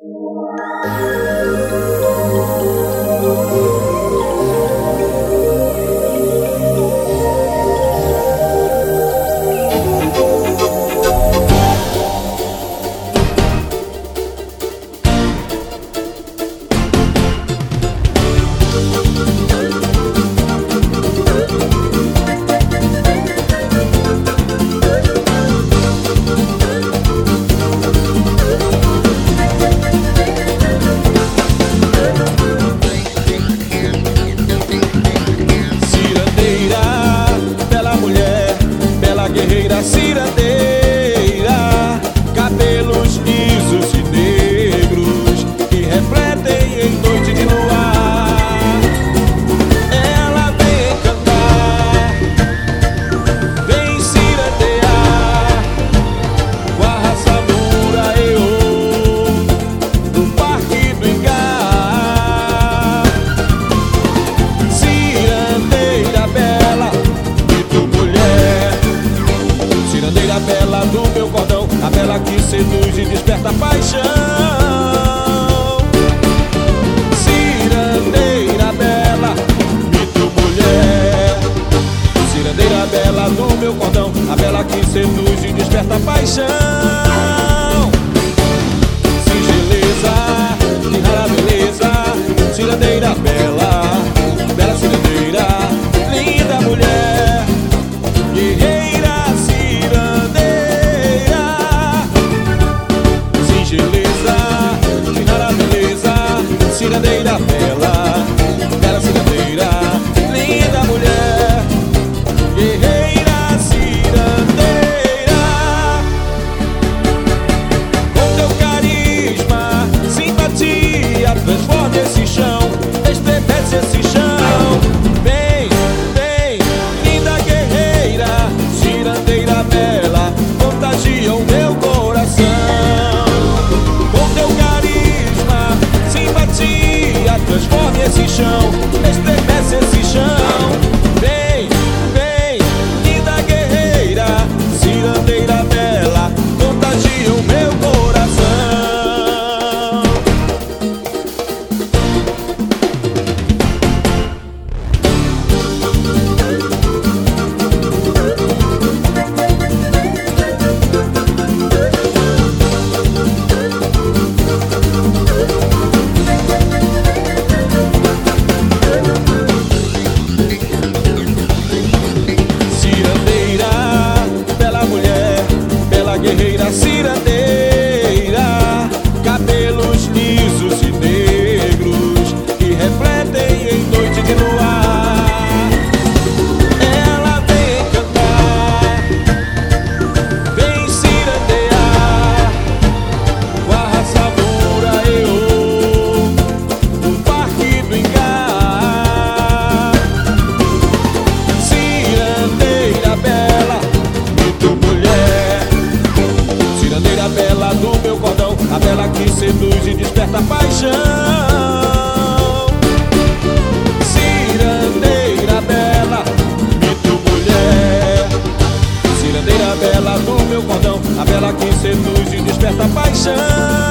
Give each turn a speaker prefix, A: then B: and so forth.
A: Guerreira cirandeira, cabelos lisos e negros que refletem em noite de luar. Ela vem cantar, vem cirandear com a raça mura no Parque do Ingá. Cirandeira bela, cirandeira bela do meu cordão, a bela que seduz e desperta paixão. Cirandeira bela, mito mulher. Cirandeira bela do meu cordão, a bela que seduz e desperta paixão. Singeleza, de rara beleza, cirandeira bela, bela cirandeira, linda mulher, guerreira. Cirandeira bela, bela cirandeira, linda mulher, guerreira cirandeira. Com teu carisma, simpatia, transforma esse chão, estremece esse chão. Vem, vem, linda guerreira, cirandeira bela, contagia o meu coração. Com teu carisma, simpatia, transforme esse chão, estremece esse chão. Vem, vem, linda guerreira, cirandeira bela, contagia o meu coração. Guerreira cirandeira, cabelos lisos e negros que refletem em noite de luar. Ela vem cantar, vem cirandear com a raça mura no Parque do Ingá. Cirandeira bela, mito mulher. Cirandeira bela do meu cordão, a bela que seduz e desperta paixão. Cirandeira bela, mito mulher. Cirandeira bela do meu cordão, a bela que seduz e desperta paixão.